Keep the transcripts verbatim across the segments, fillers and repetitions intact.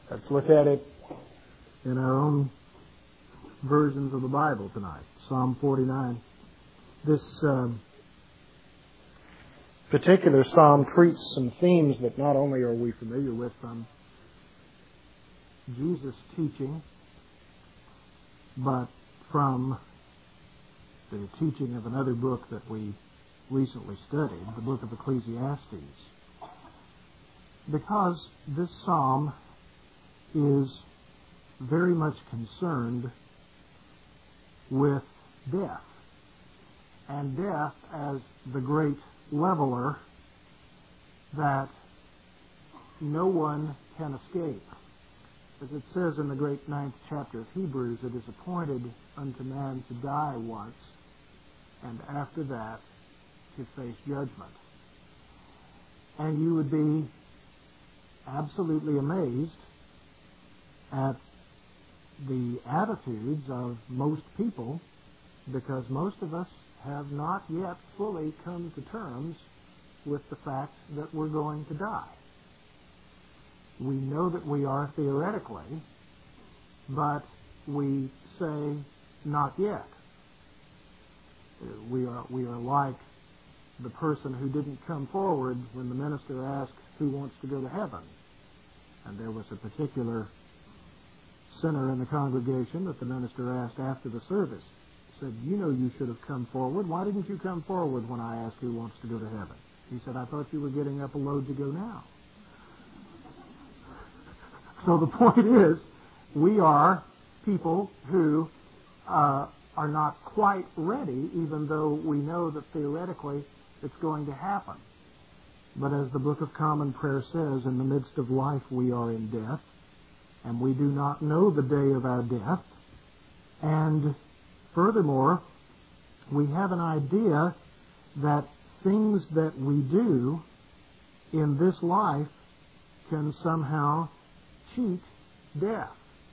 Let's look at it in our own versions of the Bible tonight. Psalm forty-nine. This um, particular psalm treats some themes that not only are we familiar with from Jesus' teaching, but from the teaching of another book that we recently studied, the book of Ecclesiastes. Because this psalm is very much concerned with death, and death as the great leveler that no one can escape. As it says in the great ninth chapter of Hebrews, it is appointed unto man to die once, and after that to face judgment. And you would be absolutely amazed at the attitudes of most people, because most of us have not yet fully come to terms with the fact that we're going to die. We know that we are theoretically, but we say not yet. We are we are like the person who didn't come forward when the minister asked who wants to go to heaven. And there was a particular sinner in the congregation that the minister asked after the service. He said, you know you should have come forward. Why didn't you come forward when I asked who wants to go to heaven? He said, I thought you were getting up a load to go now. So the point is, we are people who uh, are not quite ready, even though we know that theoretically it's going to happen. But as the Book of Common Prayer says, in the midst of life we are in death, and we do not know the day of our death. And furthermore, we have an idea that things that we do in this life can somehow cheat death.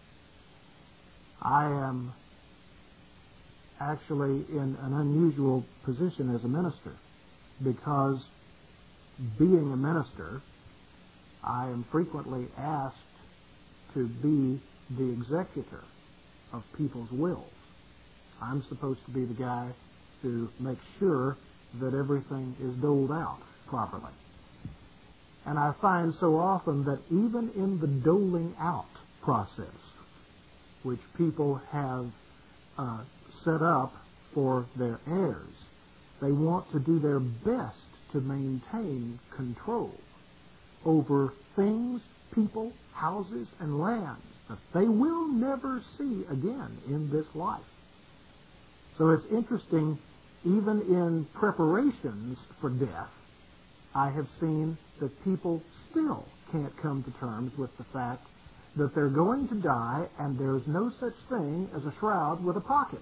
I am actually in an unusual position as a minister, because being a minister, I am frequently asked to be the executor of people's wills. I'm supposed to be the guy who makes sure that everything is doled out properly. And I find so often that even in the doling out process, which people have uh, set up for their heirs, they want to do their best to maintain control over things, people, houses, and lands that they will never see again in this life. So it's interesting, even in preparations for death, I have seen that people still can't come to terms with the fact that they're going to die and there's no such thing as a shroud with a pocket.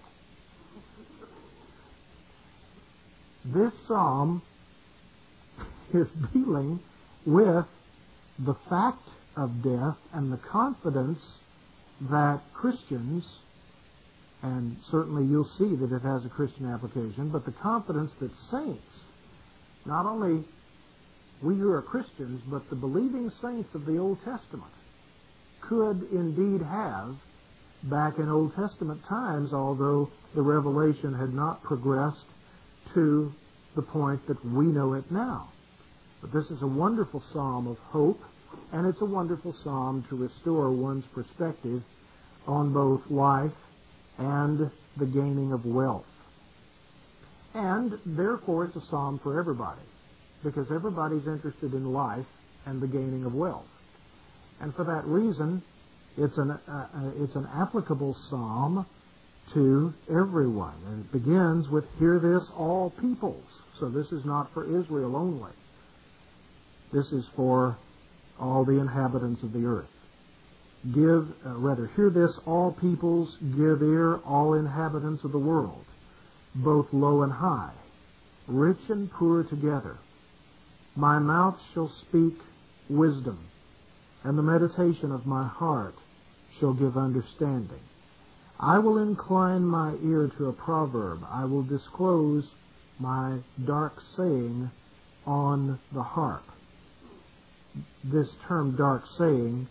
This psalm is dealing with the fact of death and the confidence that Christians, and certainly you'll see that it has a Christian application, but the confidence that saints, not only we who are Christians, but the believing saints of the Old Testament, could indeed have back in Old Testament times, although the revelation had not progressed to the point that we know it now. But this is a wonderful psalm of hope, and it's a wonderful psalm to restore one's perspective on both life and the gaining of wealth. And therefore it's a psalm for everybody, because everybody's interested in life and the gaining of wealth. And for that reason, it's an, uh, it's an applicable psalm to everyone. And it begins with, hear this, all peoples. So this is not for Israel only. This is for all the inhabitants of the earth. Give, uh, rather, hear this, all peoples, give ear, all inhabitants of the world, both low and high, rich and poor together. My mouth shall speak wisdom, and the meditation of my heart shall give understanding. I will incline my ear to a proverb. I will disclose my dark saying on the harp. This term dark saying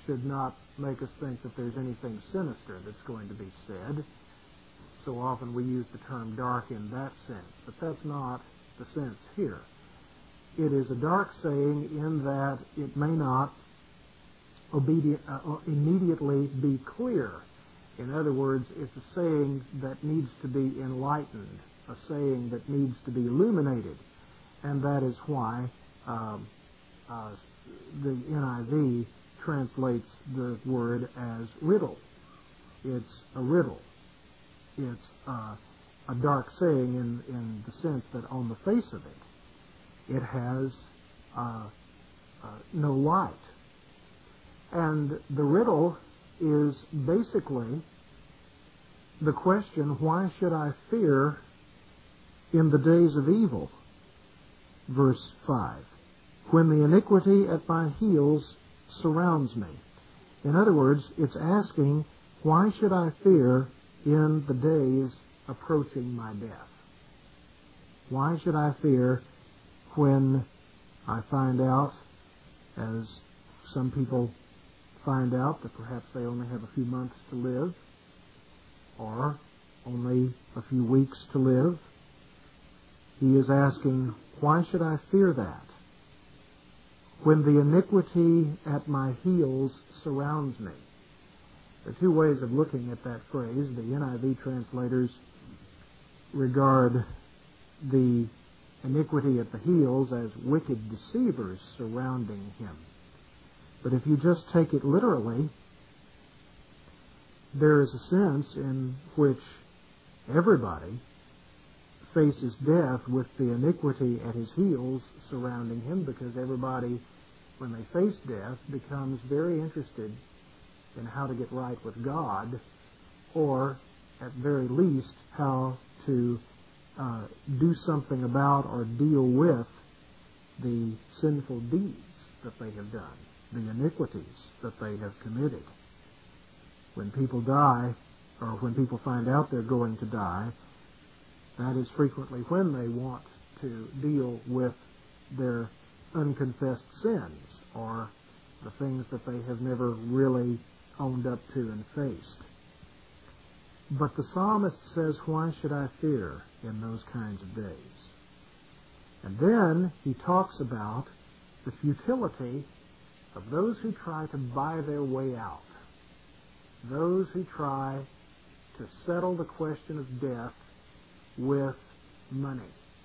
should not make us think that there's anything sinister that's going to be said. So often we use the term dark in that sense, but that's not the sense here. It is a dark saying in that it may not obedient, uh, immediately be clear. In other words, it's a saying that needs to be enlightened, a saying that needs to be illuminated, and that is why um, uh, the N I V translates the word as riddle. It's a riddle. It's uh, a dark saying in, in the sense that on the face of it, it has uh, uh, no light. And the riddle is basically the question, why should I fear in the days of evil? Verse five. When the iniquity at my heels surrounds me. In other words, it's asking, why should I fear in the days approaching my death? Why should I fear when I find out, as some people find out, that perhaps they only have a few months to live, or only a few weeks to live? He is asking, why should I fear that? When the iniquity at my heels surrounds me. There are two ways of looking at that phrase. The N I V translators regard the iniquity at the heels as wicked deceivers surrounding him. But if you just take it literally, there is a sense in which everybody faces death with the iniquity at his heels surrounding him, because everybody, when they face death, becomes very interested in how to get right with God, or at very least how to uh, do something about or deal with the sinful deeds that they have done, the iniquities that they have committed. When people die, or when people find out they're going to die, that is frequently when they want to deal with their unconfessed sins, or the things that they have never really owned up to and faced. But the psalmist says, why should I fear in those kinds of days? And then he talks about the futility of those who try to buy their way out, those who try to settle the question of death with money.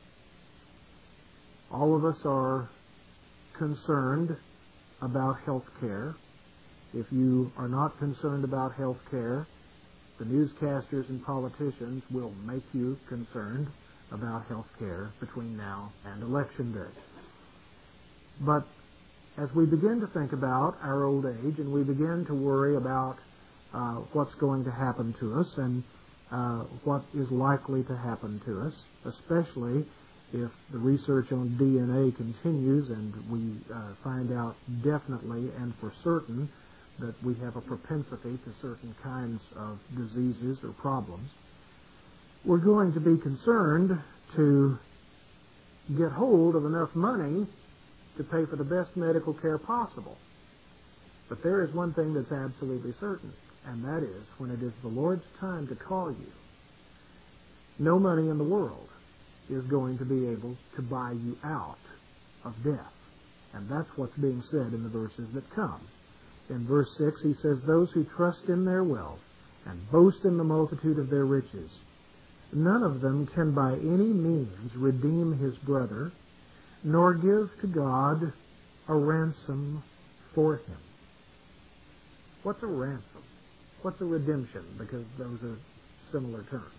All of us are concerned about health care. If you are not concerned about health care, the newscasters and politicians will make you concerned about health care between now and Election Day. But as we begin to think about our old age, and we begin to worry about uh, what's going to happen to us, and Uh, what is likely to happen to us, especially if the research on D N A continues and we uh, find out definitely and for certain that we have a propensity to certain kinds of diseases or problems, we're going to be concerned to get hold of enough money to pay for the best medical care possible. But there is one thing that's absolutely certain, and that is, when it is the Lord's time to call you, no money in the world is going to be able to buy you out of death. And that's what's being said in the verses that come. In verse six, he says, those who trust in their wealth and boast in the multitude of their riches, none of them can by any means redeem his brother, nor give to God a ransom for him. What's a ransom? What's a redemption? Because those are similar terms.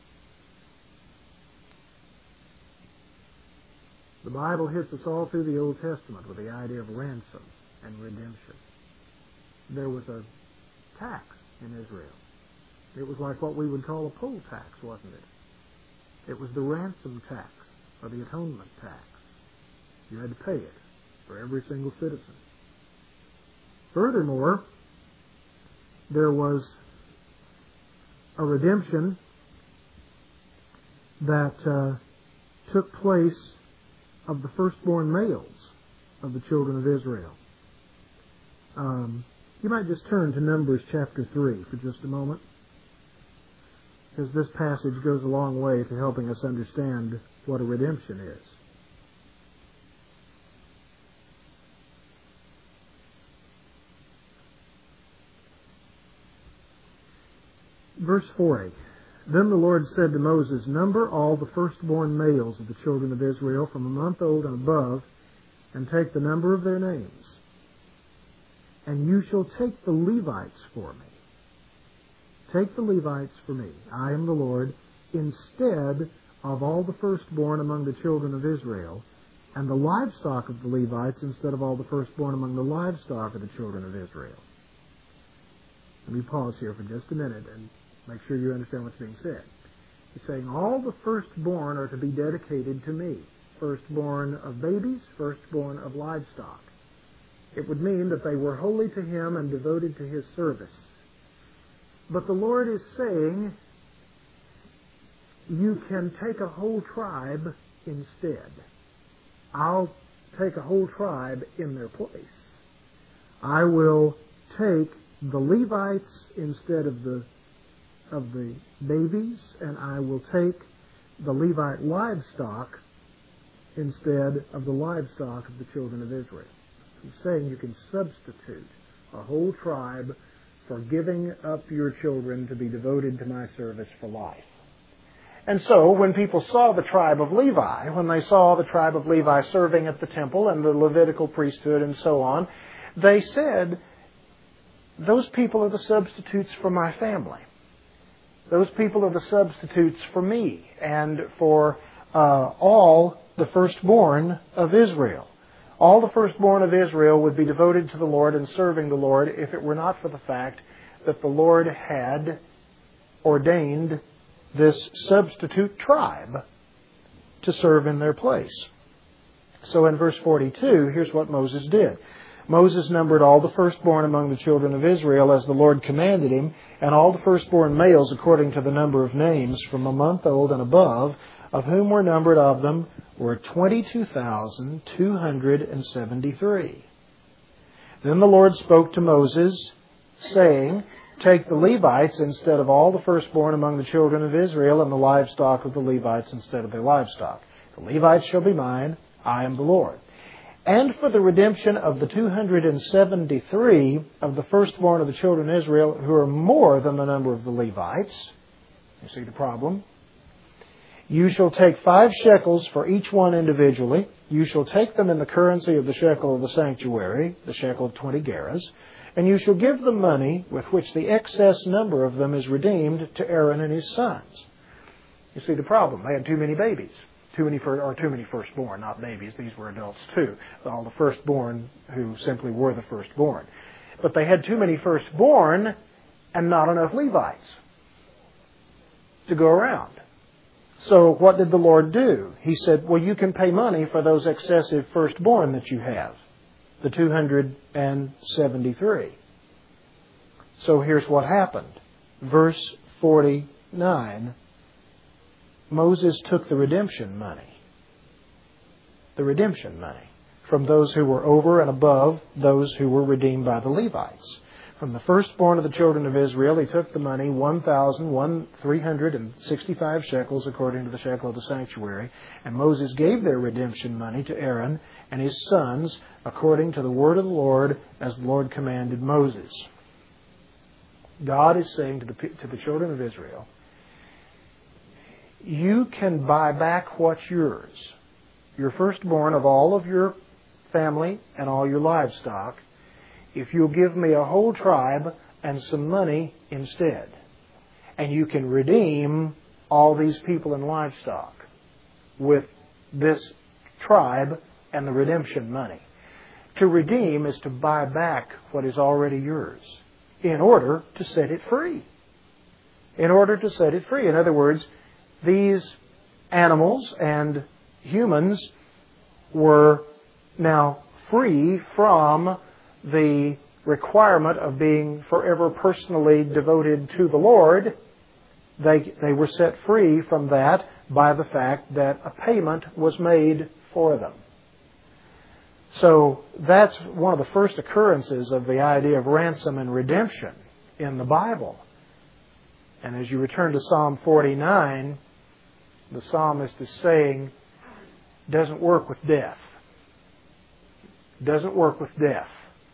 The Bible hits us all through the Old Testament with the idea of ransom and redemption. There was a tax in Israel. It was like what we would call a poll tax, wasn't it? It was the ransom tax, or the atonement tax. You had to pay it for every single citizen. Furthermore, there was a redemption that uh, took place of the firstborn males of the children of Israel. Um, You might just turn to Numbers chapter three for just a moment, because this passage goes a long way to helping us understand what a redemption is. Verse forty. Then the Lord said to Moses, "Number all the firstborn males of the children of Israel from a month old and above, and take the number of their names. And you shall take the Levites for me. Take the Levites for me. I am the Lord, instead of all the firstborn among the children of Israel, and the livestock of the Levites instead of all the firstborn among the livestock of the children of Israel." Let me pause here for just a minute and make sure you understand what's being said. He's saying all the firstborn are to be dedicated to me. Firstborn of babies, firstborn of livestock. It would mean that they were holy to Him and devoted to His service. But the Lord is saying, you can take a whole tribe instead. I'll take a whole tribe in their place. I will take the Levites instead of the of the babies, and I will take the Levite livestock instead of the livestock of the children of Israel. He's saying you can substitute a whole tribe for giving up your children to be devoted to my service for life. And so, when people saw the tribe of Levi, when they saw the tribe of Levi serving at the temple and the Levitical priesthood and so on, they said, those people are the substitutes for my family. Those people are the substitutes for me and for uh, all the firstborn of Israel. All the firstborn of Israel would be devoted to the Lord and serving the Lord if it were not for the fact that the Lord had ordained this substitute tribe to serve in their place. So in verse forty-two, here's what Moses did. Moses numbered all the firstborn among the children of Israel as the Lord commanded him, and all the firstborn males according to the number of names from a month old and above, of whom were numbered of them were twenty-two thousand two hundred seventy-three. Then the Lord spoke to Moses, saying, "Take the Levites instead of all the firstborn among the children of Israel, and the livestock of the Levites instead of their livestock. The Levites shall be mine, I am the Lord. And for the redemption of the two hundred seventy-three of the firstborn of the children of Israel, who are more than the number of the Levites," you see the problem, "you shall take five shekels for each one individually. You shall take them in the currency of the shekel of the sanctuary, the shekel of twenty gerahs, and you shall give them money with which the excess number of them is redeemed to Aaron and his sons." You see the problem. They had too many babies. Too many, for, or too many firstborn, not babies. These were adults too. All the firstborn who simply were the firstborn. But they had too many firstborn and not enough Levites to go around. So what did the Lord do? He said, well, you can pay money for those excessive firstborn that you have, the two hundred seventy-three. So here's what happened. Verse forty-nine. Moses took the redemption money, the redemption money, from those who were over and above those who were redeemed by the Levites. From the firstborn of the children of Israel, he took the money, one thousand three hundred sixty-five shekels, according to the shekel of the sanctuary, and Moses gave their redemption money to Aaron and his sons, according to the word of the Lord, as the Lord commanded Moses. God is saying to the, to the children of Israel, you can buy back what's yours, your firstborn of all of your family and all your livestock, if you'll give me a whole tribe and some money instead. And you can redeem all these people and livestock with this tribe and the redemption money. To redeem is to buy back what is already yours in order to set it free. In order to set it free. In other words, these animals and humans were now free from the requirement of being forever personally devoted to the Lord. They, they were set free from that by the fact that a payment was made for them. So that's one of the first occurrences of the idea of ransom and redemption in the Bible. And as you return to Psalm forty-nine, the psalmist is saying, doesn't work with death. Doesn't work with death.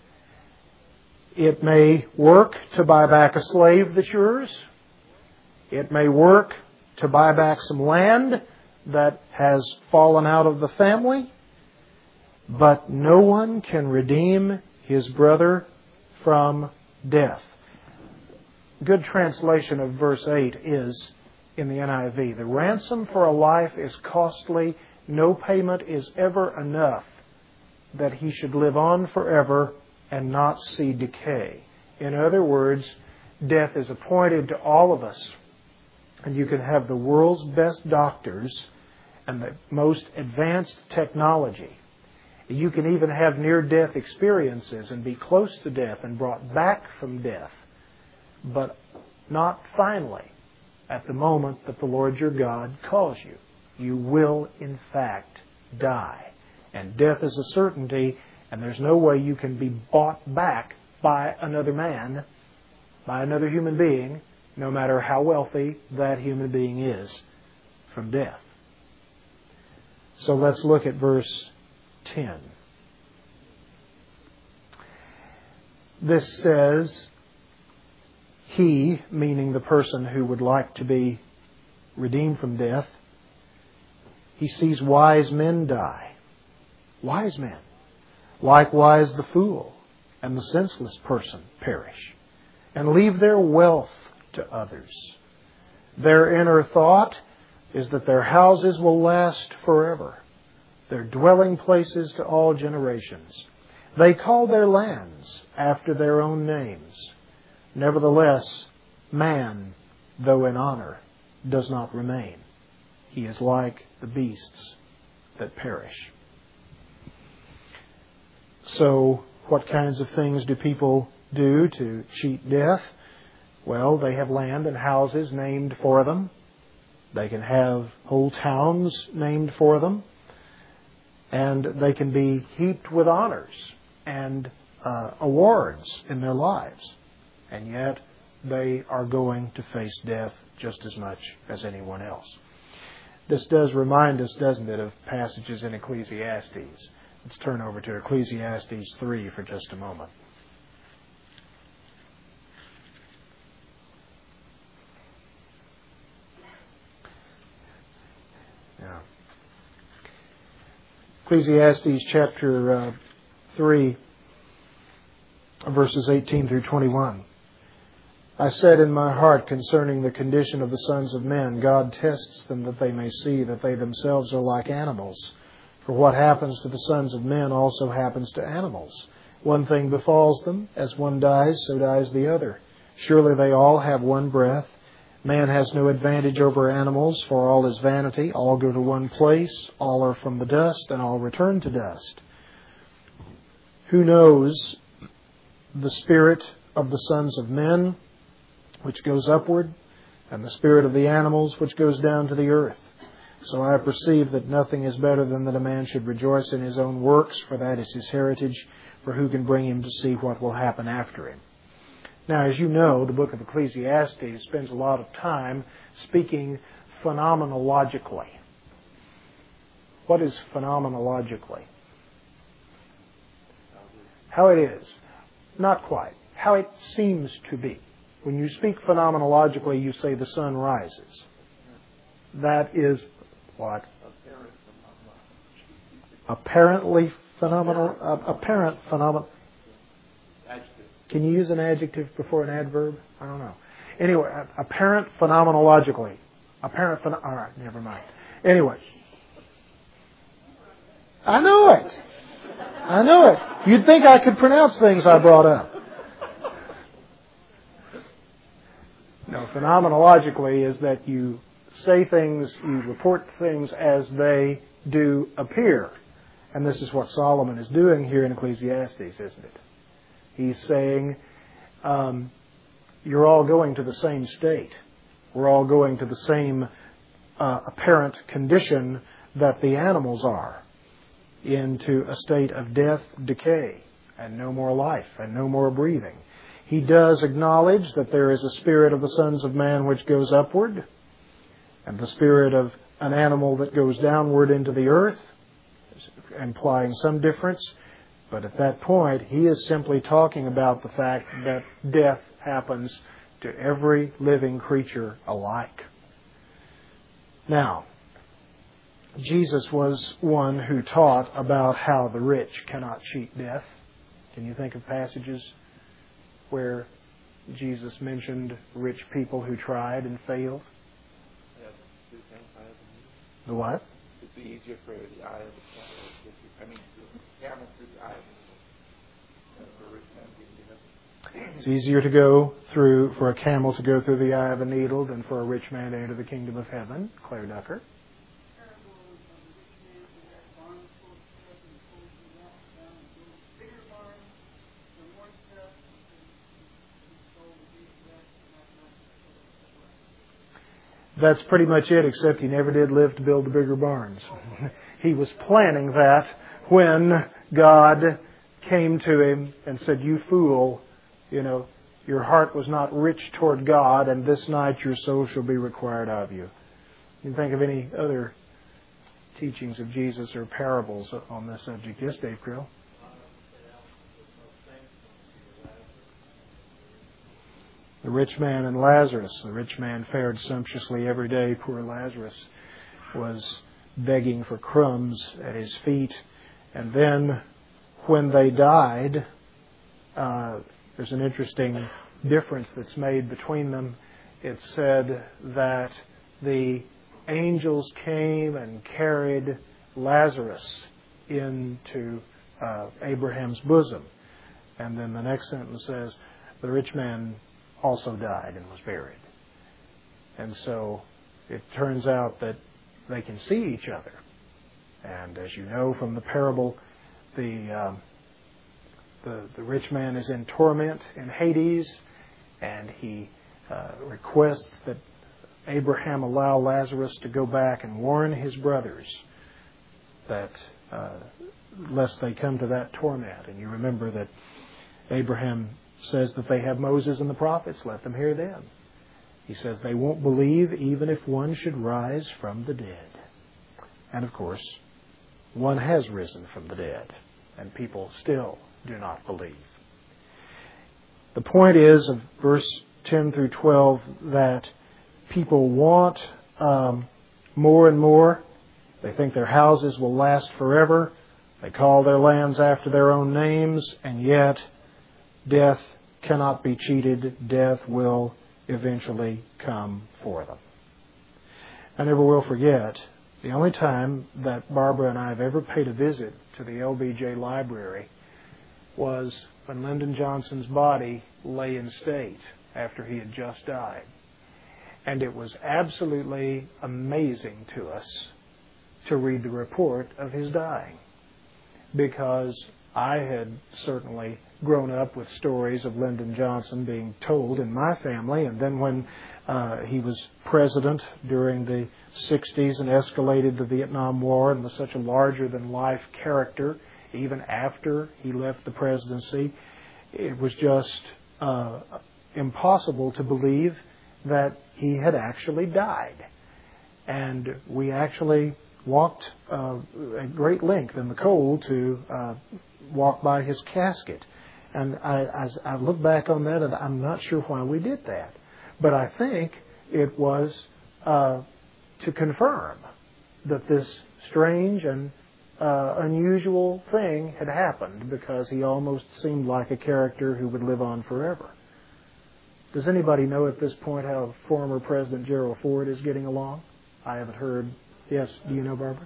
It may work to buy back a slave that's yours. It may work to buy back some land that has fallen out of the family. But no one can redeem his brother from death. Good translation of verse eight is in the N I V. The ransom for a life is costly. No payment is ever enough that he should live on forever and not see decay. In other words, death is appointed to all of us. And you can have the world's best doctors and the most advanced technology. You can even have near-death experiences and be close to death and brought back from death. But not finally at the moment that the Lord your God calls you. You will, in fact, die. And death is a certainty, and there's no way you can be bought back by another man, by another human being, no matter how wealthy that human being is, from death. So let's look at verse ten. This says, he, meaning the person who would like to be redeemed from death, he sees wise men die. Wise men. Likewise the fool and the senseless person perish, and leave their wealth to others. Their inner thought is that their houses will last forever, their dwelling places to all generations. They call their lands after their own names. Nevertheless, man, though in honor, does not remain. He is like the beasts that perish. So, what kinds of things do people do to cheat death? Well, they have land and houses named for them. They can have whole towns named for them. And they can be heaped with honors and uh, awards in their lives. And yet, they are going to face death just as much as anyone else. This does remind us, doesn't it, of passages in Ecclesiastes. Let's turn over to Ecclesiastes three for just a moment. Yeah. Ecclesiastes chapter uh, three, verses eighteen through twenty-one. I said in my heart concerning the condition of the sons of men, God tests them that they may see that they themselves are like animals. For what happens to the sons of men also happens to animals. One thing befalls them, as one dies, so dies the other. Surely they all have one breath. Man has no advantage over animals, for all is vanity. All go to one place, all are from the dust, and all return to dust. Who knows the spirit of the sons of men, which goes upward, and the spirit of the animals, which goes down to the earth? So I perceive that nothing is better than that a man should rejoice in his own works, for that is his heritage, for who can bring him to see what will happen after him? Now, as you know, the book of Ecclesiastes spends a lot of time speaking phenomenologically. What is phenomenologically? How it is. Not quite. How it seems to be. When you speak phenomenologically, you say the sun rises. That is what? Apparently phenomenal. Uh, apparent phenomenal. Can you use an adjective before an adverb? I don't know. Anyway, apparent phenomenologically. Apparent phenom... All right, never mind. Anyway. I know it. I know it. You'd think I could pronounce things I brought up. No, phenomenologically is that you say things, you report things as they do appear. And this is what Solomon is doing here in Ecclesiastes, isn't it? He's saying, um, you're all going to the same state. We're all going to the same uh, apparent condition that the animals are. into a state of death, decay, and no more life, and no more breathing. He does acknowledge that there is a spirit of the sons of man which goes upward, and the spirit of an animal that goes downward into the earth, implying some difference. But at that point, he is simply talking about the fact that death happens to every living creature alike. Now, Jesus was one who taught about how the rich cannot cheat death. Can you think of passages where Jesus mentioned rich people who tried and failed? The what? It'd be easier for the eye of the camel. I mean, the camel through the eye of the needle than for a rich man being in heaven. It's easier to go through for a camel to go through the eye of a needle than for a rich man to enter the kingdom of heaven. Claire Ducker. That's pretty much it, except he never did live to build the bigger barns. He was planning that when God came to him and said, "You fool, you know, your heart was not rich toward God, and this night your soul shall be required of you." You can think of any other teachings of Jesus or parables on this subject? Yes, Dave Krill. The rich man and Lazarus. The rich man fared sumptuously every day. Poor Lazarus was begging for crumbs at his feet. And then when they died, uh, there's an interesting difference that's made between them. It said that the angels came and carried Lazarus into uh, Abraham's bosom. And then the next sentence says, the rich man also died and was buried. And so it turns out that they can see each other. And as you know from the parable, the um, the, the rich man is in torment in Hades, and he uh, requests that Abraham allow Lazarus to go back and warn his brothers that uh, lest they come to that torment. And you remember that Abraham says that they have Moses and the prophets. Let them hear them. He says they won't believe even if one should rise from the dead. And of course, one has risen from the dead, and people still do not believe. The point is of verse ten through twelve that people want um, more and more. They think their houses will last forever. They call their lands after their own names, and yet death cannot be cheated. Death will eventually come for them. I never will forget the only time that Barbara and I have ever paid a visit to the L B J library was when Lyndon Johnson's body lay in state after he had just died. And it was absolutely amazing to us to read the report of his dying, because I had certainly grown up with stories of Lyndon Johnson being told in my family, and then when uh, he was president during the sixties and escalated the Vietnam War and was such a larger-than-life character, even after he left the presidency, it was just uh, impossible to believe that he had actually died. And we actually walked uh, at great length in the cold to uh, walk by his casket. And I, as I look back on that, and I'm not sure why we did that. But I think it was uh, to confirm that this strange and uh, unusual thing had happened, because he almost seemed like a character who would live on forever. Does anybody know at this point how former President Gerald Ford is getting along? I haven't heard. Yes, do you know, Barbara?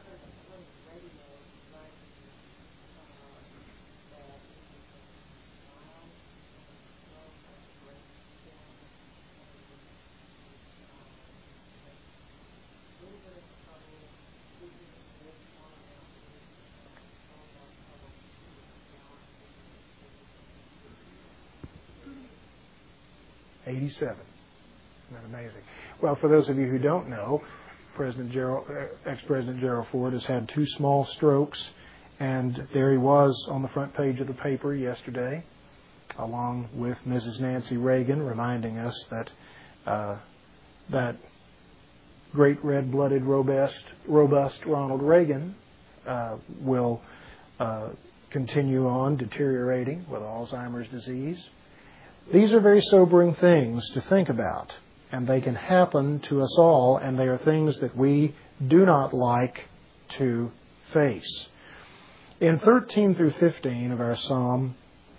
eighty-seven. Isn't that amazing? Well, for those of you who don't know, President Gerald, ex-President Gerald Ford has had two small strokes, And there he was on the front page of the paper yesterday, along with Missus Nancy Reagan, reminding us that uh, that great red-blooded, robust, robust Ronald Reagan uh, will uh, continue on deteriorating with Alzheimer's disease. These are very sobering things to think about, and they can happen to us all, and they are things that we do not like to face. In thirteen through fifteen of our psalm,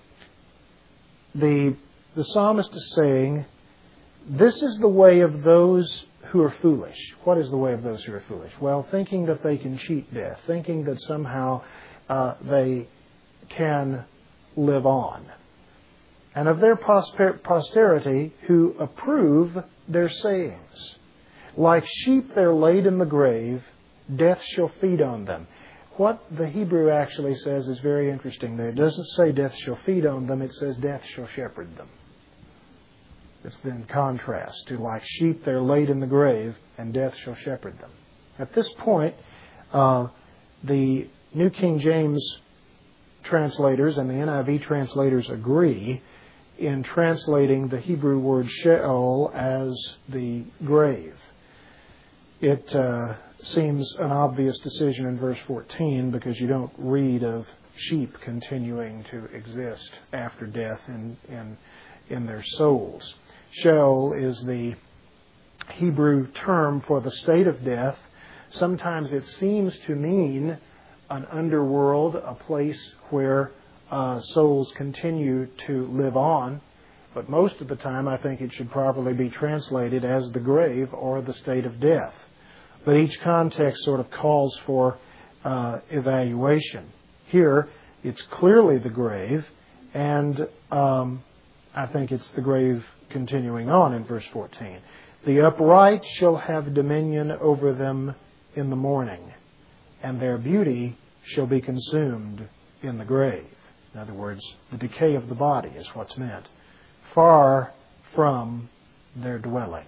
the, the psalmist is saying, this is the way of those who are foolish. What is the way of those who are foolish? Well, thinking that they can cheat death, thinking that somehow uh, they can live on. And of their posterity who approve their sayings. Like sheep they're laid in the grave, death shall feed on them. What the Hebrew actually says is very interesting there. It doesn't say death shall feed on them, it says death shall shepherd them. It's in contrast to like sheep they're laid in the grave and death shall shepherd them. At this point, uh, the New King James translators and the N I V translators agree in translating the Hebrew word Sheol as the grave. It uh, seems an obvious decision in verse fourteen because you don't read of sheep continuing to exist after death in, in, in their souls. Sheol is the Hebrew term for the state of death. Sometimes it seems to mean an underworld, a place where uh, souls continue to live on. But most of the time, I think it should properly be translated as the grave or the state of death. But each context sort of calls for uh, evaluation. Here, it's clearly the grave, and um, I think it's the grave continuing on in verse fourteen. The upright shall have dominion over them in the morning, and their beauty shall be consumed in the grave. In other words, the decay of the body is what's meant. Far from their dwelling.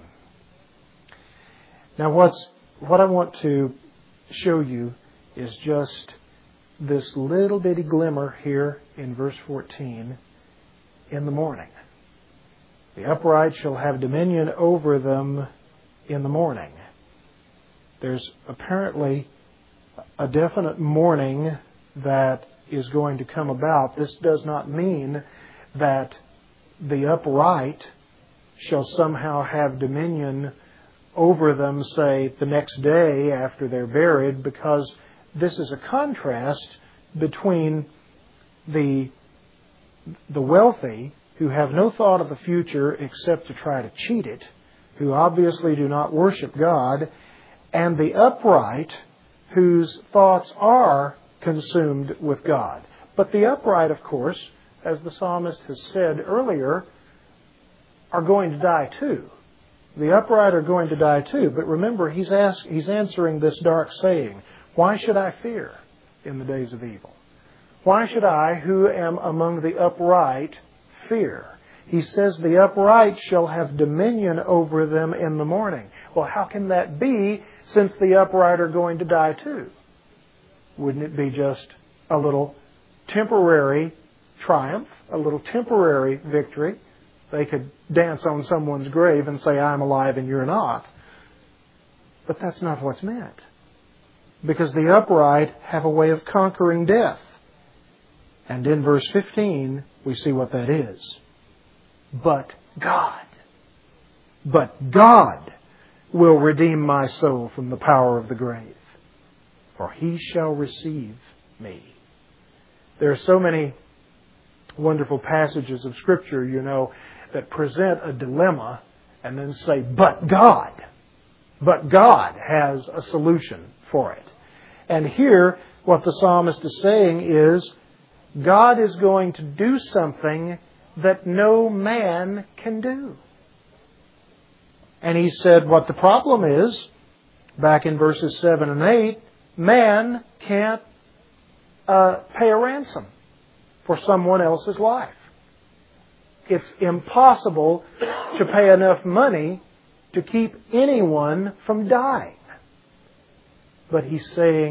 Now, what's what I want to show you is just this little bitty glimmer here in verse fourteen, in the morning. The upright shall have dominion over them in the morning. There's apparently a definite morning that is going to come about. This does not mean that the upright shall somehow have dominion over them, say, the next day after they're buried, because this is a contrast between the, the wealthy who have no thought of the future except to try to cheat it, who obviously do not worship God, and the upright whose thoughts are consumed with God. But the upright, of course, as the psalmist has said earlier, are going to die too. The upright are going to die too. But remember, he's ask, he's answering this dark saying, why should I fear in the days of evil? Why should I, who am among the upright, fear? He says the upright shall have dominion over them in the morning. Well, how can that be, since the upright are going to die too? Wouldn't it be just a little temporary triumph, a little temporary victory? They could dance on someone's grave and say, I'm alive and you're not. But that's not what's meant. Because the upright have a way of conquering death. And in verse fifteen, we see what that is. But God, but God will redeem my soul from the power of the grave, for He shall receive me. There are so many wonderful passages of Scripture, you know, that present a dilemma and then say, but God. But God has a solution for it. And here, what the psalmist is saying is, God is going to do something that no man can do. And he said what the problem is, back in verses seven and eight, man can't uh, pay a ransom for someone else's life. It's impossible to pay enough money to keep anyone from dying. But he's saying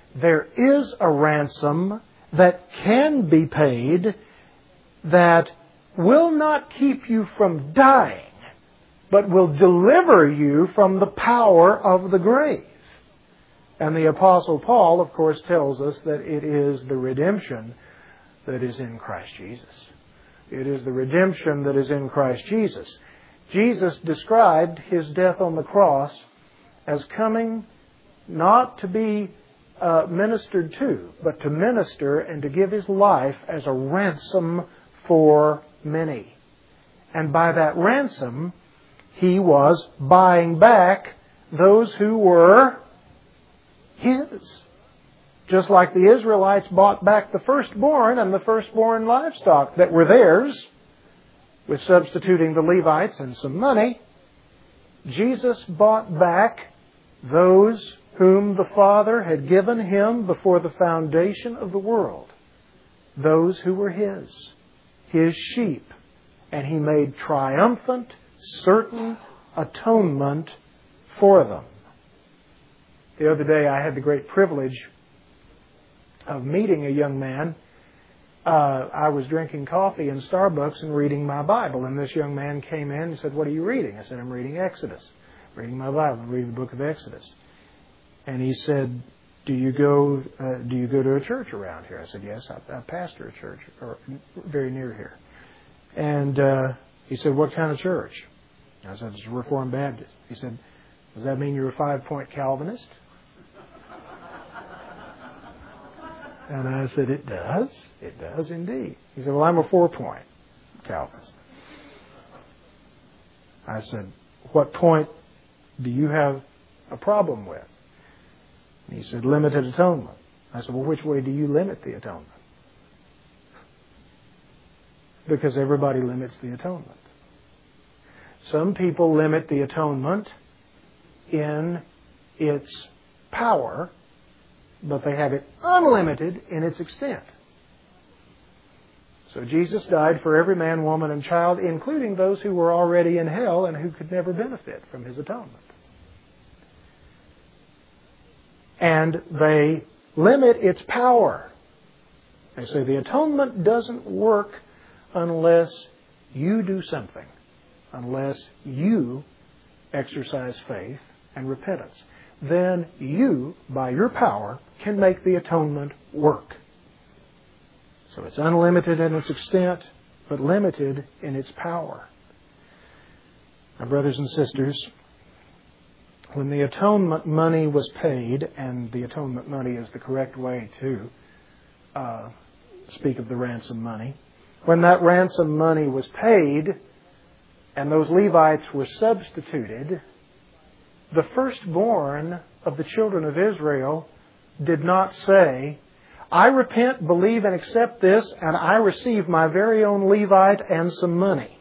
there is a ransom that can be paid that will not keep you from dying, but will deliver you from the power of the grave. And the Apostle Paul, of course, tells us that it is the redemption that is in Christ Jesus. It is the redemption that is in Christ Jesus. Jesus described His death on the cross as coming not to be uh, ministered to, but to minister and to give His life as a ransom for many. And by that ransom, He was buying back those who were His. Just like the Israelites bought back the firstborn and the firstborn livestock that were theirs, with substituting the Levites and some money, Jesus bought back those whom the Father had given Him before the foundation of the world. Those who were His, His sheep. And He made triumphant, certain atonement for them. The other day I had the great privilege of meeting a young man. Uh, I was drinking coffee in Starbucks and reading my Bible. And this young man came in and said, "What are you reading?" I said, "I'm reading Exodus. I'm reading my Bible. I'm reading the book of Exodus." And he said, do you go uh, do you go to a church around here? I said, "Yes, I, I pastor a church or very near here." And uh, he said, "What kind of church?" I said, "It's a Reformed Baptist." He said, "Does that mean you're a five-point Calvinist?" And I said, "It does. It does indeed." He said, "Well, I'm a four-point Calvinist." I said, "What point do you have a problem with?" And he said, "Limited atonement." I said, "Well, which way do you limit the atonement?" Because everybody limits the atonement. Some people limit the atonement in its power, but they have it unlimited in its extent. So Jesus died for every man, woman, and child, including those who were already in hell and who could never benefit from His atonement. And they limit its power. They say the atonement doesn't work unless you do something, unless you exercise faith and repentance. Then you, by your power, can make the atonement work. So it's unlimited in its extent, but limited in its power. Now, brothers and sisters, when the atonement money was paid, and the atonement money is the correct way to uh, speak of the ransom money, when that ransom money was paid and those Levites were substituted, the firstborn of the children of Israel did not say, "I repent, believe, and accept this, and I receive my very own Levite and some money."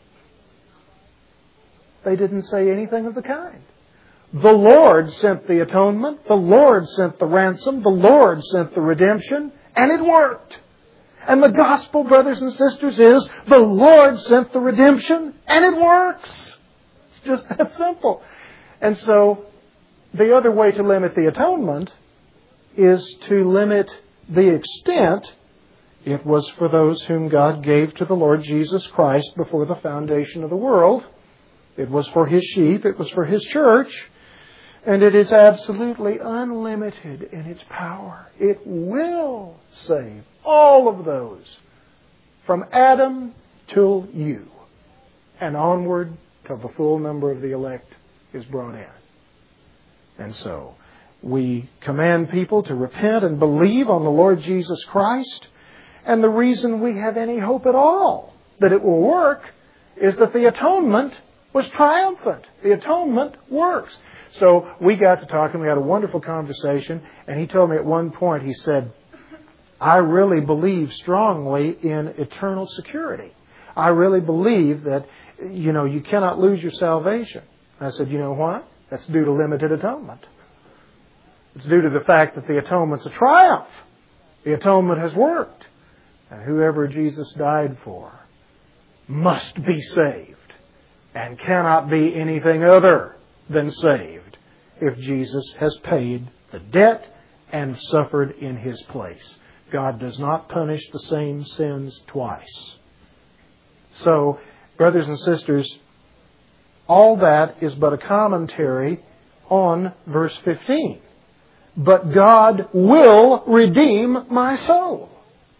They didn't say anything of the kind. The Lord sent the atonement, the Lord sent the ransom, the Lord sent the redemption, and it worked. And the gospel, brothers and sisters, is the Lord sent the redemption, and it works. It's just that simple. And so, the other way to limit the atonement is to limit the extent. It was for those whom God gave to the Lord Jesus Christ before the foundation of the world. It was for His sheep. It was for His church. And it is absolutely unlimited in its power. It will save all of those from Adam till you and onward till the full number of the elect is brought in. And so we command people to repent and believe on the Lord Jesus Christ. And the reason we have any hope at all that it will work is that the atonement was triumphant. The atonement works. So we got to talking, we had a wonderful conversation, and he told me at one point, he said, "I really believe strongly in eternal security. I really believe that, you know, you cannot lose your salvation." I said, "You know why? That's due to limited atonement. It's due to the fact that the atonement's a triumph. The atonement has worked. And whoever Jesus died for must be saved and cannot be anything other than saved if Jesus has paid the debt and suffered in his place. God does not punish the same sins twice. So, brothers and sisters, all that is but a commentary on verse fifteen. But God will redeem my soul.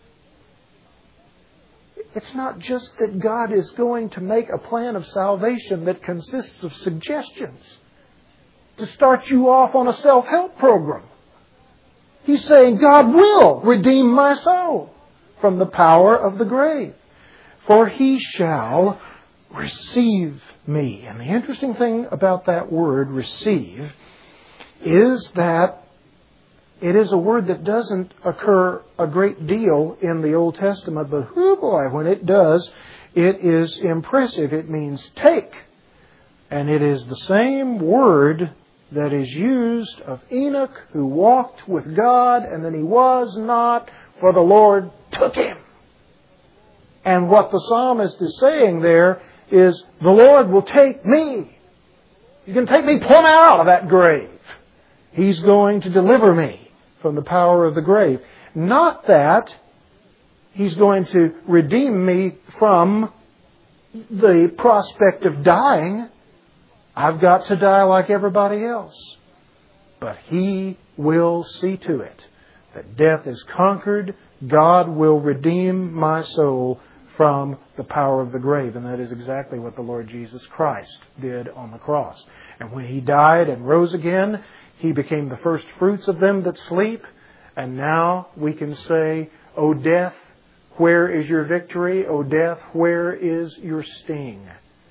It's not just that God is going to make a plan of salvation that consists of suggestions to start you off on a self-help program. He's saying God will redeem my soul from the power of the grave. For He shall receive me. And the interesting thing about that word, receive, is that it is a word that doesn't occur a great deal in the Old Testament, but oh boy, when it does, it is impressive. It means take. And it is the same word that is used of Enoch, who walked with God, and then he was not, for the Lord took him. And what the psalmist is saying there is, the Lord will take me. He's going to take me plumb out of that grave. He's going to deliver me from the power of the grave. Not that He's going to redeem me from the prospect of dying. I've got to die like everybody else. But He will see to it that death is conquered. God will redeem my soul from the power of the grave. And that is exactly what the Lord Jesus Christ did on the cross. And when He died and rose again, He became the first fruits of them that sleep. And now we can say, O death, where is your victory? O death, where is your sting?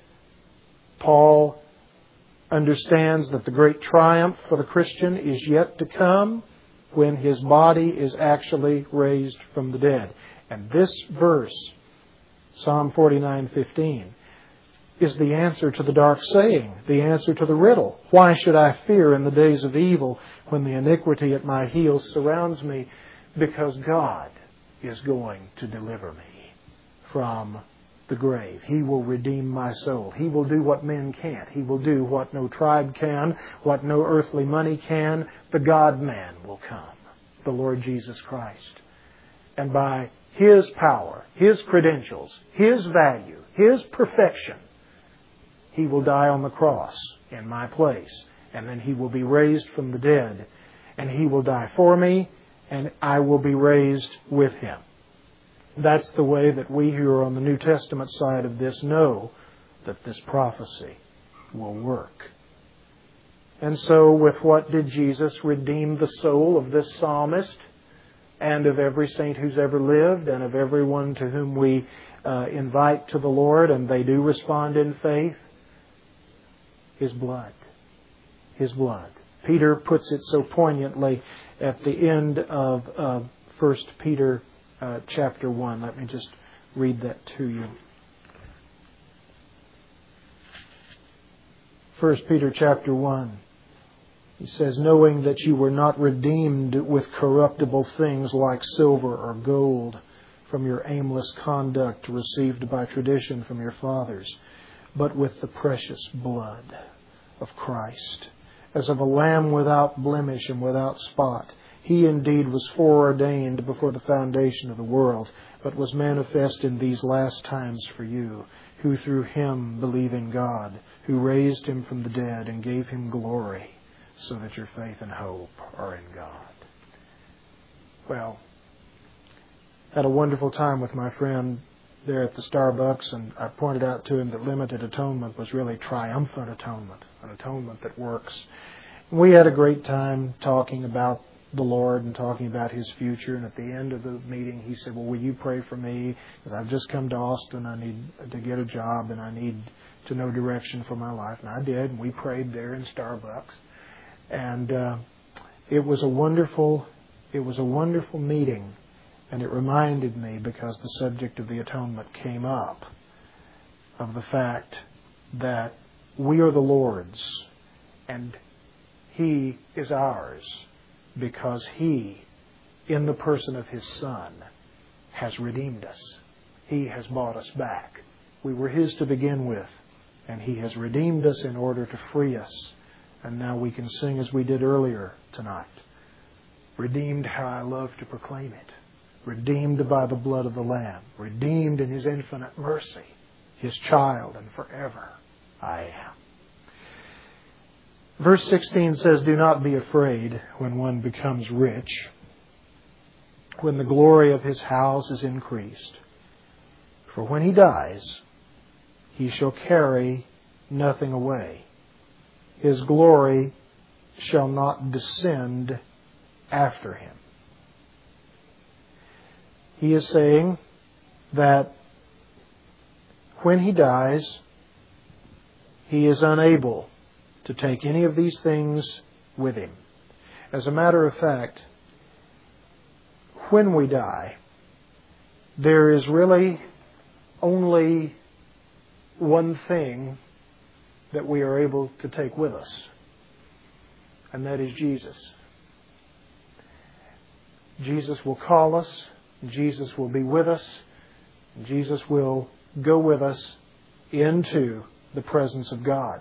Paul understands that the great triumph for the Christian is yet to come when his body is actually raised from the dead. And this verse, Psalm forty-nine fifteen, is the answer to the dark saying, the answer to the riddle. Why should I fear in the days of evil when the iniquity at my heels surrounds me? Because God is going to deliver me from the grave. He will redeem my soul. He will do what men can't. He will do what no tribe can, what no earthly money can. The God-man will come, the Lord Jesus Christ. And by His power, His credentials, His value, His perfection, He will die on the cross in my place. And then He will be raised from the dead. And He will die for me. And I will be raised with Him. That's the way that we who are on the New Testament side of this know that this prophecy will work. And so with what did Jesus redeem the soul of this psalmist and of every saint who's ever lived and of everyone to whom we uh, invite to the Lord and they do respond in faith? His blood. His blood. Peter puts it so poignantly at the end of uh, First Peter uh, chapter one. Let me just read that to you. First Peter chapter one. He says, knowing that you were not redeemed with corruptible things like silver or gold from your aimless conduct received by tradition from your fathers, but with the precious blood of Christ, as of a lamb without blemish and without spot. He indeed was foreordained before the foundation of the world, but was manifest in these last times for you, who through Him believe in God, who raised Him from the dead and gave Him glory, so that your faith and hope are in God. Well, had a wonderful time with my friend there at the Starbucks, and I pointed out to him that limited atonement was really triumphant atonement, an atonement that works. We had a great time talking about the Lord and talking about His future, and at the end of the meeting he said, well, will you pray for me? Because I've just come to Austin, I need to get a job, and I need to know direction for my life. And I did, and we prayed there in Starbucks. And uh, it was a wonderful, it was a wonderful meeting. And it reminded me, because the subject of the atonement came up, of the fact that we are the Lord's and He is ours because He, in the person of His Son, has redeemed us. He has bought us back. We were His to begin with, and He has redeemed us in order to free us. And now we can sing as we did earlier tonight. Redeemed, how I love to proclaim it. Redeemed by the blood of the Lamb. Redeemed in His infinite mercy. His child, and forever I am. Verse sixteen says, do not be afraid when one becomes rich, when the glory of his house is increased. For when he dies, he shall carry nothing away. His glory shall not descend after him. He is saying that when he dies, he is unable to take any of these things with him. As a matter of fact, when we die, there is really only one thing that we are able to take with us, and that is Jesus. Jesus will call us, Jesus will be with us, Jesus will go with us into the presence of God.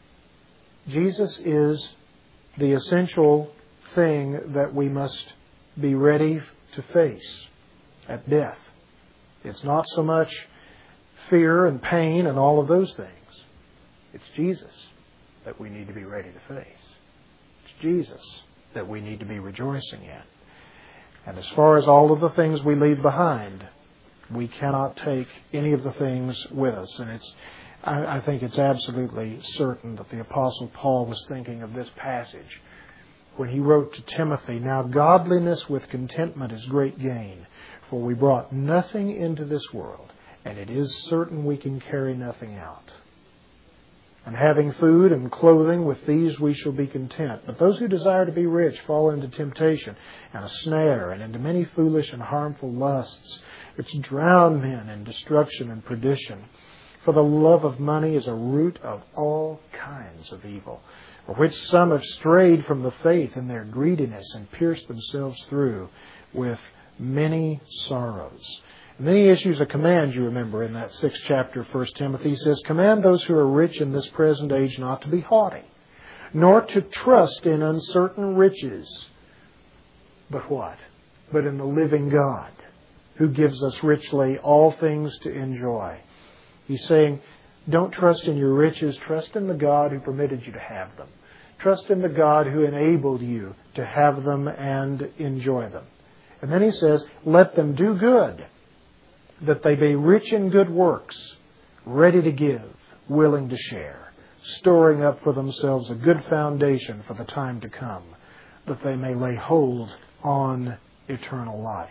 Jesus is the essential thing that we must be ready to face at death. It's not so much fear and pain and all of those things. It's Jesus that we need to be ready to face. It's Jesus that we need to be rejoicing in. And as far as all of the things we leave behind, we cannot take any of the things with us. And it's I think it's absolutely certain that the Apostle Paul was thinking of this passage when he wrote to Timothy, now godliness with contentment is great gain, for we brought nothing into this world, and it is certain we can carry nothing out. And having food and clothing, with these we shall be content. But those who desire to be rich fall into temptation and a snare, and into many foolish and harmful lusts, which drown men in destruction and perdition. For the love of money is a root of all kinds of evil, for which some have strayed from the faith in their greediness and pierced themselves through with many sorrows. And then he issues a command, you remember, in that sixth chapter of First Timothy. He says, command those who are rich in this present age not to be haughty, nor to trust in uncertain riches. But what? But in the living God, who gives us richly all things to enjoy. He's saying, don't trust in your riches. Trust in the God who permitted you to have them. Trust in the God who enabled you to have them and enjoy them. And then he says, let them do good, that they be rich in good works, ready to give, willing to share, storing up for themselves a good foundation for the time to come, that they may lay hold on eternal life.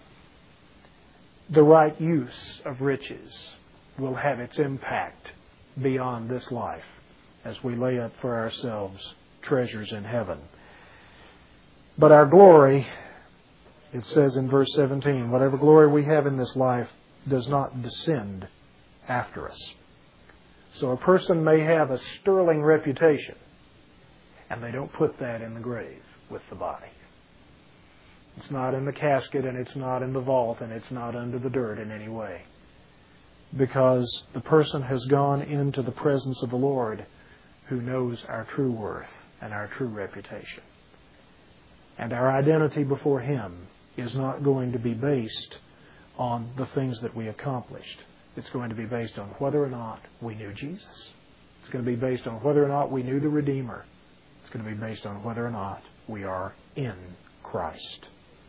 The right use of riches will have its impact beyond this life as we lay up for ourselves treasures in heaven. But our glory, it says in verse seventeen, whatever glory we have in this life does not descend after us. So a person may have a sterling reputation, and they don't put that in the grave with the body. It's not in the casket, and it's not in the vault, and it's not under the dirt in any way. Because the person has gone into the presence of the Lord, who knows our true worth and our true reputation. And our identity before Him is not going to be based on the things that we accomplished. It's going to be based on whether or not we knew Jesus. It's going to be based on whether or not we knew the Redeemer. It's going to be based on whether or not we are in Christ.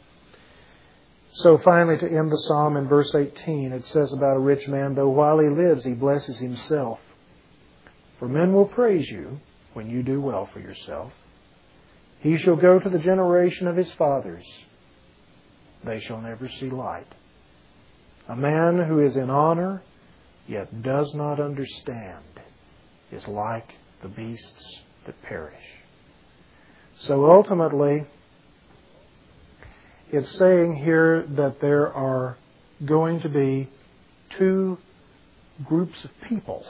So finally, to end the psalm in verse eighteen, it says about a rich man, though while he lives he blesses himself. For men will praise you when you do well for yourself. He shall go to the generation of his fathers. They shall never see light. A man who is in honor, yet does not understand, is like the beasts that perish. So ultimately, it's saying here that there are going to be two groups of people,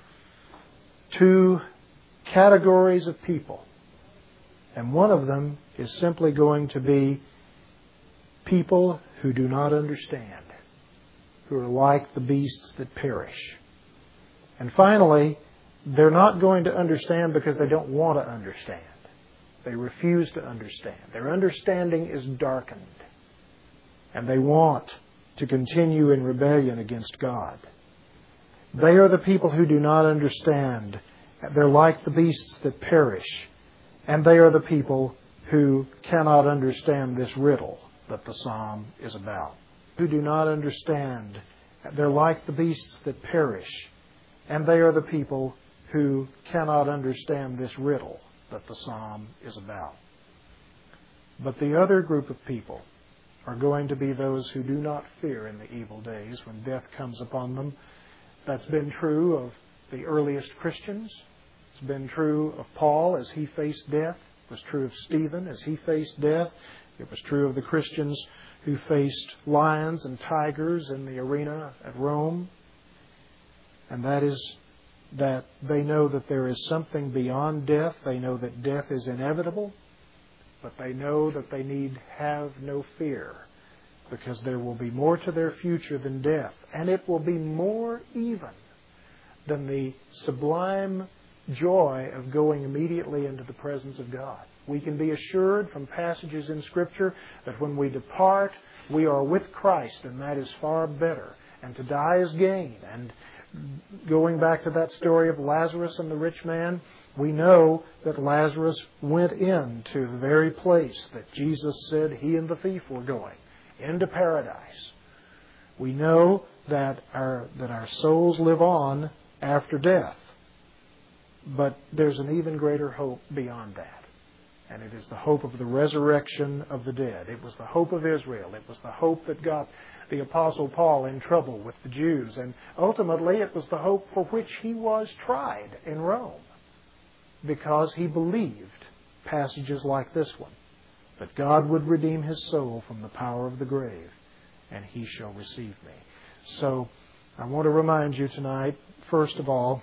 two categories of people. And one of them is simply going to be people who do not understand, who are like the beasts that perish. And finally, they're not going to understand because they don't want to understand. They refuse to understand. Their understanding is darkened. And they want to continue in rebellion against God. They are the people who do not understand. They're like the beasts that perish. And they are the people who cannot understand this riddle that the psalm is about. Who do not understand. They're like the beasts that perish. And they are the people who cannot understand this riddle that the psalm is about. But the other group of people are going to be those who do not fear in the evil days when death comes upon them. That's been true of the earliest Christians. It's been true of Paul as he faced death. It was true of Stephen as he faced death. It was true of the Christians who faced lions and tigers in the arena at Rome. And that is that they know that there is something beyond death. They know that death is inevitable. But they know that they need have no fear, because there will be more to their future than death. And it will be more even than the sublime joy of going immediately into the presence of God. We can be assured from passages in Scripture that when we depart, we are with Christ, and that is far better. And to die is gain. And going back to that story of Lazarus and the rich man, we know that Lazarus went into the very place that Jesus said he and the thief were going, into paradise. We know that our, that our souls live on after death. But there's an even greater hope beyond that. And it is the hope of the resurrection of the dead. It was the hope of Israel. It was the hope that got the Apostle Paul in trouble with the Jews. And ultimately it was the hope for which he was tried in Rome, because he believed passages like this one, that God would redeem his soul from the power of the grave, and he shall receive me. So I want to remind you tonight, first of all,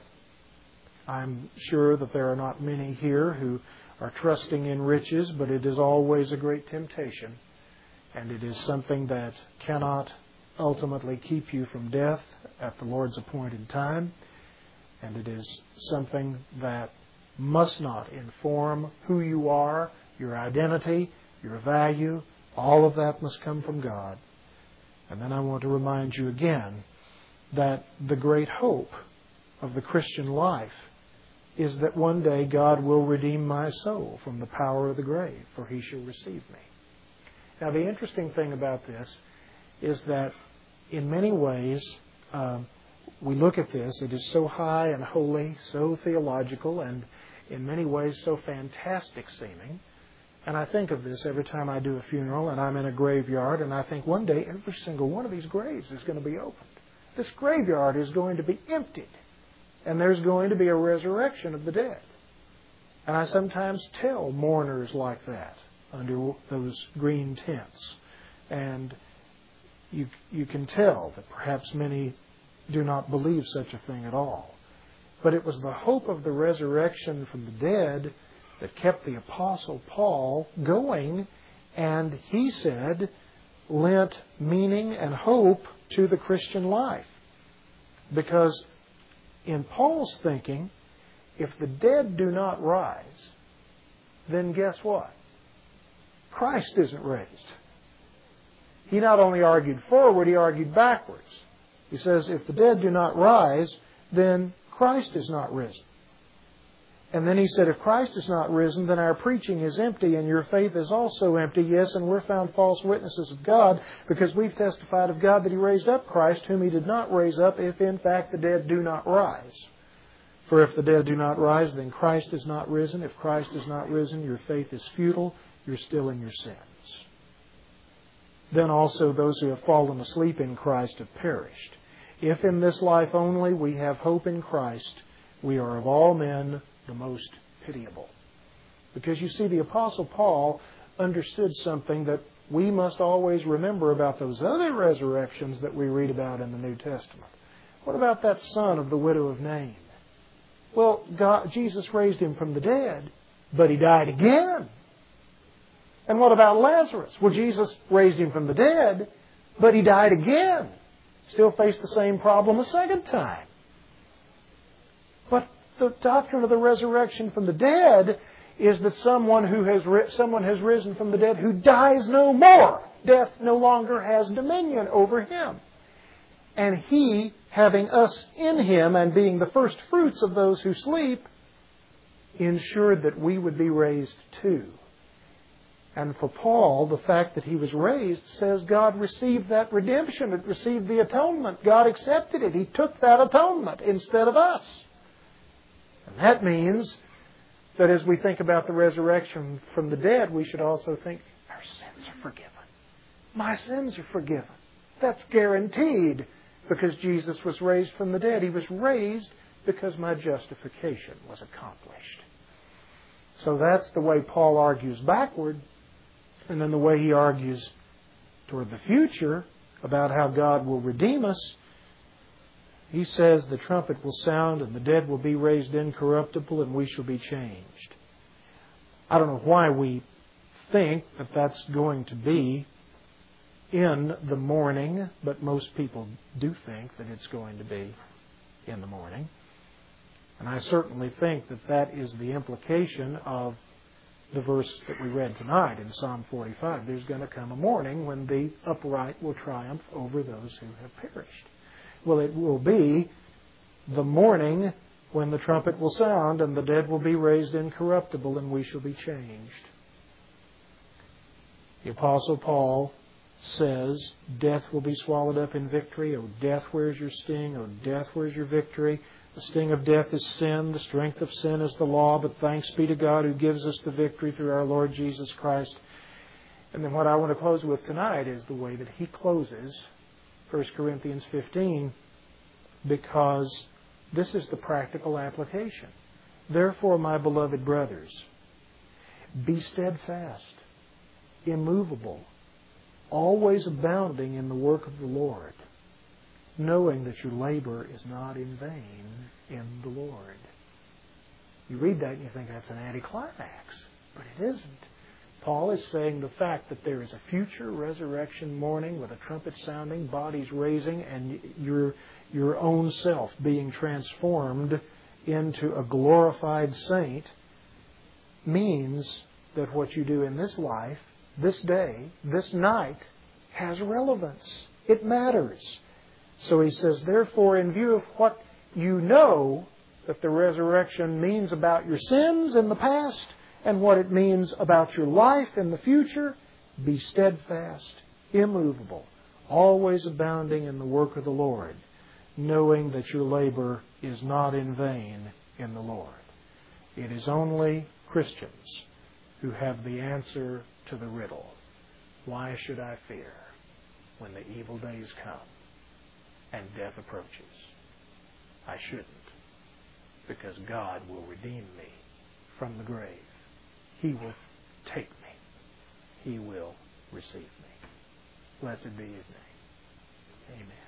I'm sure that there are not many here who are trusting in riches, but it is always a great temptation. And it is something that cannot ultimately keep you from death at the Lord's appointed time. And it is something that must not inform who you are, your identity, your value. All of that must come from God. And then I want to remind you again that the great hope of the Christian life is that one day God will redeem my soul from the power of the grave, for he shall receive me. Now, the interesting thing about this is that in many ways, uh, we look at this, it is so high and holy, so theological, and in many ways so fantastic seeming. And I think of this every time I do a funeral and I'm in a graveyard, and I think one day every single one of these graves is going to be opened. This graveyard is going to be emptied, and there's going to be a resurrection of the dead. And I sometimes tell mourners like that under those green tents. And you, you can tell that perhaps many do not believe such a thing at all. But it was the hope of the resurrection from the dead that kept the Apostle Paul going, and he said, lent meaning and hope to the Christian life. Because in Paul's thinking, if the dead do not rise, then guess what? Christ isn't raised. He not only argued forward, he argued backwards. He says, if the dead do not rise, then Christ is not risen. And then he said, if Christ is not risen, then our preaching is empty and your faith is also empty. Yes, and we're found false witnesses of God, because we've testified of God that he raised up Christ, whom he did not raise up, if in fact the dead do not rise. For if the dead do not rise, then Christ is not risen. If Christ is not risen, your faith is futile. You're still in your sins. Then also those who have fallen asleep in Christ have perished. If in this life only we have hope in Christ, we are of all men the most pitiable. Because you see, the Apostle Paul understood something that we must always remember about those other resurrections that we read about in the New Testament. What about that son of the widow of Nain? Well, God, Jesus raised him from the dead, but he died again. And what about Lazarus? Well, Jesus raised him from the dead, but he died again. Still faced the same problem a second time. But the doctrine of the resurrection from the dead is that someone who has ri- someone has risen from the dead who dies no more. Death no longer has dominion over him. And He, having us in Him and being the first fruits of those who sleep, ensured that we would be raised too. And for Paul, the fact that he was raised says God received that redemption. It received the atonement. God accepted it. He took that atonement instead of us. And that means that as we think about the resurrection from the dead, we should also think, our sins are forgiven. My sins are forgiven. That's guaranteed because Jesus was raised from the dead. He was raised because my justification was accomplished. So that's the way Paul argues backward. And then the way he argues toward the future about how God will redeem us, he says the trumpet will sound and the dead will be raised incorruptible and we shall be changed. I don't know why we think that that's going to be in the morning, but most people do think that it's going to be in the morning. And I certainly think that that is the implication of the verse that we read tonight in Psalm forty-five. There's going to come a morning when the upright will triumph over those who have perished. Well, it will be the morning when the trumpet will sound and the dead will be raised incorruptible and we shall be changed. The Apostle Paul says, death will be swallowed up in victory. O death, where's your sting? O death, where's your victory? The sting of death is sin. The strength of sin is the law. But thanks be to God who gives us the victory through our Lord Jesus Christ. And then what I want to close with tonight is the way that he closes First Corinthians fifteen, because this is the practical application. Therefore, my beloved brothers, be steadfast, immovable, always abounding in the work of the Lord, knowing that your labor is not in vain in the Lord. You read that and you think that's an anticlimax, but it isn't. Paul is saying the fact that there is a future resurrection morning with a trumpet sounding, bodies raising, and your, your own self being transformed into a glorified saint means that what you do in this life, this day, this night, has relevance. It matters. So he says, therefore, in view of what you know that the resurrection means about your sins in the past and what it means about your life in the future, be steadfast, immovable, always abounding in the work of the Lord, knowing that your labor is not in vain in the Lord. It is only Christians who have the answer to the riddle. Why should I fear when the evil days come and death approaches? I shouldn't, because God will redeem me from the grave. He will take me. He will receive me. Blessed be His name. Amen.